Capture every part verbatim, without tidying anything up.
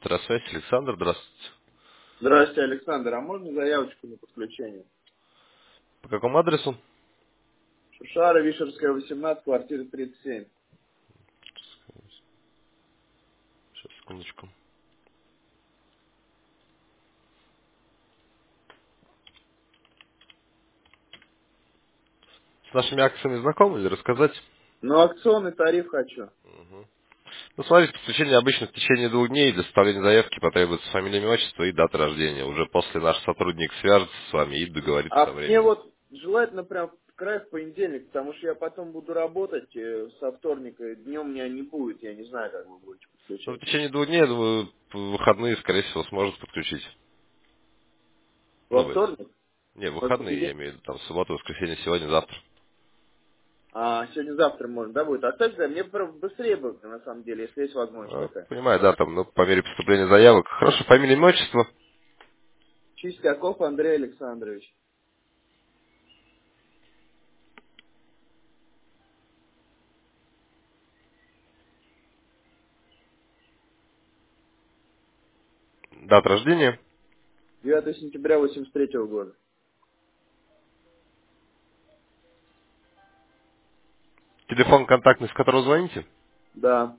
Здравствуйте, Александр, здравствуйте. Здравствуйте, Александр. А можно заявочку на подключение? По какому адресу? Шушара, Вишерская, восемнадцать, квартира тридцать семь. Сейчас, секундочку. С нашими акциями знакомы или рассказать? Ну, акционный тариф хочу. Мгм. Ну, смотрите, подключение обычно в течение двух дней. Для составления заявки потребуется фамилия, имя, отчество и дата рождения. Уже после наш сотрудник свяжется с вами и договорится о А мне времени. вот желательно прям в край в понедельник, потому что я потом буду работать э, со вторника. Днем меня не будет, я не знаю, как вы будете Ну, в подключать. течение двух дней, я думаю, в выходные, скорее всего, сможет подключить. Во Ну, быть. вторник? Не, Вот в выходные, я понедельник? имею в виду, там, субботу, воскресенье, сегодня, завтра. А, сегодня-завтра можно, да, будет? А кстати, да, мне прям быстрее бы, на самом деле, если есть возможность А, такая. понимаю, да, там, ну, по мере поступления заявок. Хорошо, фамилия, имя, отчество. Чистяков Андрей Александрович. Дата рождения. девятое сентября восемьдесят третьего года. Телефон контактный, с которого звоните. Да.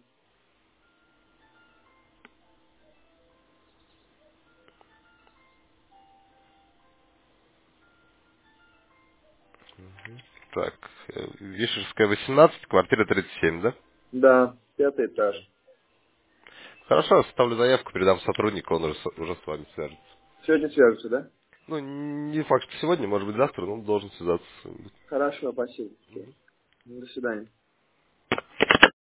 Так, э, Вишерская, восемнадцать, квартира тридцать семь, да? Да, пятый этаж. Хорошо, оставлю заявку, передам сотруднику, он уже, с уже с вами свяжется. Сегодня свяжутся, да? Ну, не факт, что сегодня, может быть, завтра, но он должен связаться с вами. Хорошо, спасибо. До свидания.